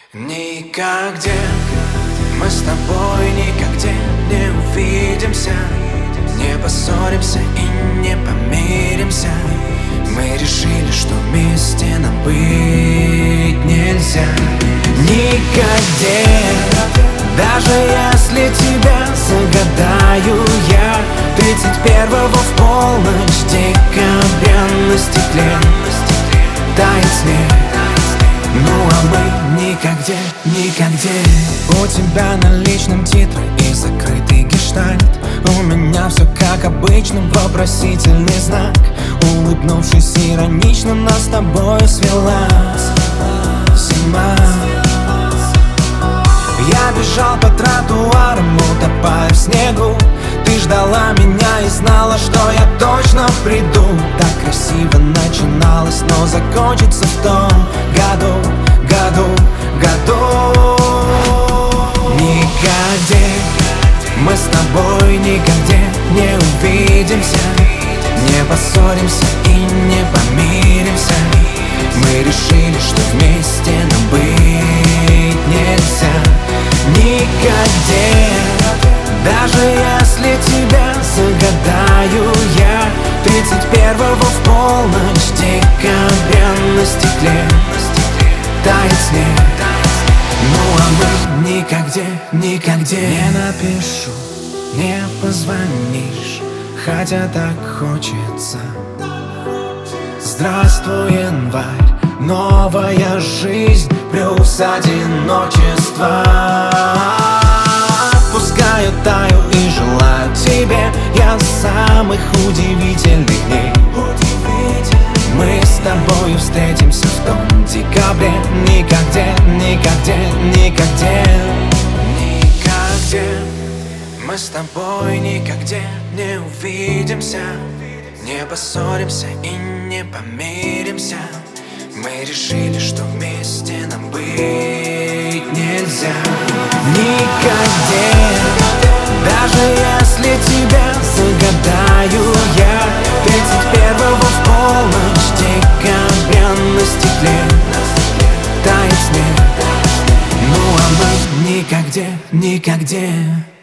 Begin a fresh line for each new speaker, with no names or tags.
Никогде мы с тобой никогде не увидимся, не поссоримся и не помиримся. Мы решили, что вместе нам быть нельзя. Никогде, даже если тебя загадаю я 31-го в полночь декабря на стекле тает снег. Ну а мы никогде, никогде. У тебя на личном титре и закрытый гештальт. У меня все как обычно, вопросительный знак. Улыбнувшись иронично, нас с тобой свела зима. Я бежал по тротуарам, утопая в снегу. Ты ждала меня и знала, что я точно приду. Так красиво начиналось, но закончится в том году. Никогде мы с тобой никогде не увидимся, не поссоримся и не помиримся. Мы решили, что вместе нам быть нельзя. Никогде, даже если тебя загадаю я 31-го в полночь декабря на стекле тает снег. Ну а мы никогде, никогде не напишу, не позвонишь, хотя так хочется. Здравствуй, январь, новая жизнь плюс одиночество. Пускай таю и желаю тебе я самых удивительных дней. Мы с тобою встретимся в том декабре. Никогде, никогде, никогде. Никогде мы с тобой никогде не увидимся, не поссоримся и не помиримся. Мы решили, что вместе нам быть нельзя. Никогде, даже если тебя загадаю я 31-го в полночь декабря на стекле тает снег. Ну а мы никогде, никогде.